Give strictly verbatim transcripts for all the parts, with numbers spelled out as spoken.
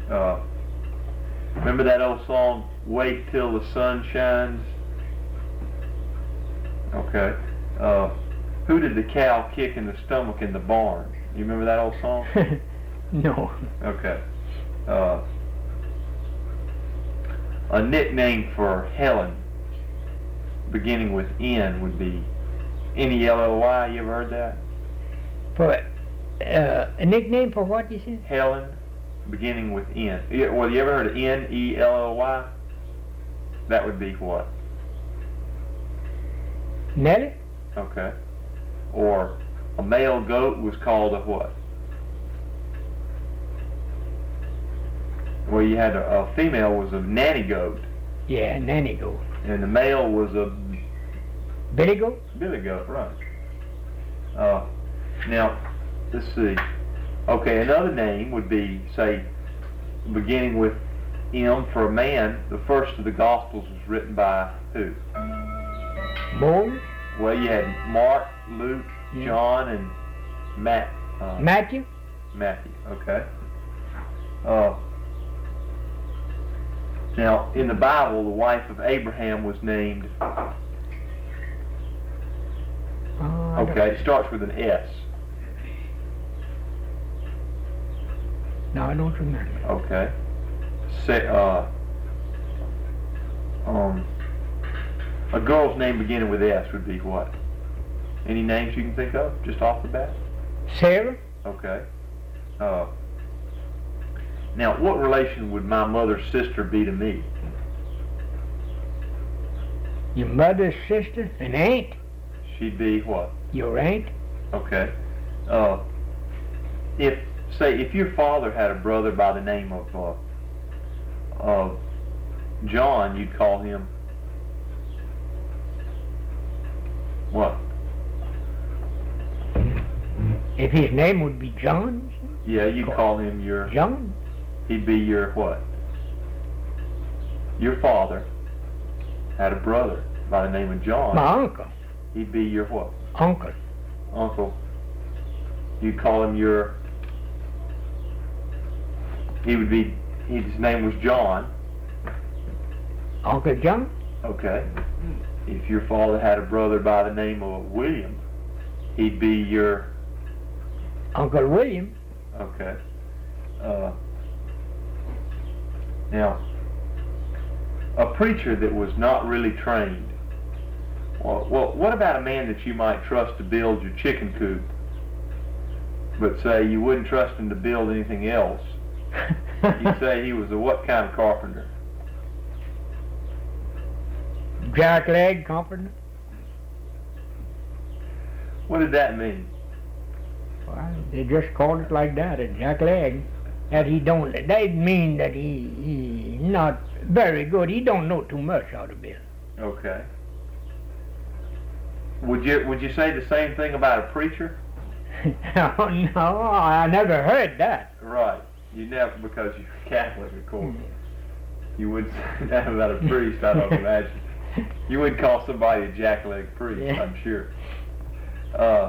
Uh, remember that old song, Wait Till the Sun Shines? Okay. Uh, who did the cow kick in the stomach in the barn? You remember that old song? No. Okay. Uh, a nickname for Helen beginning with N would be N E L L Y. You ever heard that? For uh, a nickname for what you said? Helen beginning with N. Yeah, well, you ever heard of N E L L Y? That would be what? Nellie? Okay. Or a male goat was called a what? Well, you had a, a female was a nanny goat, Yeah, nanny goat. and the male was a Billy goat? billy goat, right? Uh, now, let's see. Okay, another name would be, say, beginning with M for a man. The first of the Gospels was written by who? Moses? Well, you had Mark, Luke, Yeah. John, and Matt. Uh, Matthew? Matthew. Okay. Uh, now, in the Bible, the wife of Abraham was named. Uh, I don't- Okay, it starts with an S. No, I don't remember. Okay. Say, uh, um, a girl's name beginning with S would be what? Any names you can think of, just off the bat? Sarah? Okay. Uh, now, what relation would my mother's sister be to me? Your mother's sister? An aunt? She'd be what? Your aunt? Okay. Uh, if, say, if your father had a brother by the name of, uh, of John, you'd call him what? If his name would be John? Yeah, you'd call him your, John? he'd be your what? Your father had a brother by the name of John. My uncle. He'd be your what? Uncle. Uncle. You'd call him your, he would be, his name was John. Uncle John? Okay. If your father had a brother by the name of William, he'd be your, Uncle William? okay. Uh, now, a preacher that was not really trained. Well, well, what about a man that you might trust to build your chicken coop, but say you wouldn't trust him to build anything else? You'd say he was a what kind of carpenter? Jackleg carpenter? What did that mean? Well, they just called it like that, a jackleg. That he don't, that mean that he, he not very good. He don't know too much how to build. Okay. Would you would you say the same thing about a preacher? Oh, no, I never heard that. Right. You never, because you're Catholic, of course. You would say that about a priest, I don't imagine. You would call somebody a jackleg priest, Yeah. I'm sure. Uh,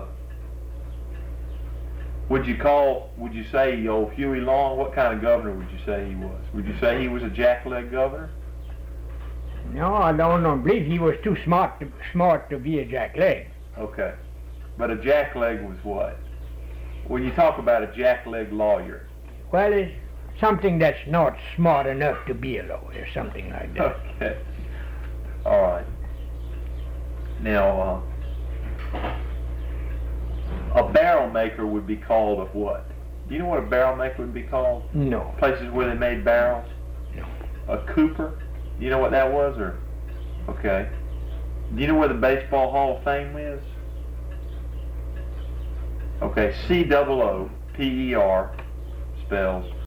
would you call, would you say old Huey Long, what kind of governor would you say he was? Would you say he was a jackleg governor? No, I don't know. believe he was too smart to, smart to be a jackleg. Okay. But a jackleg was what? When you talk about a jackleg lawyer. Well, it's something that's not smart enough to be a lawyer, something like that. Okay. All right. Now, uh, a barrel maker would be called a what? Do you know what a barrel maker would be called? No. Places where they made barrels? No. A cooper? Do you know what that was, or? Okay. Do you know where the Baseball Hall of Fame is? Okay, C O O P E R spells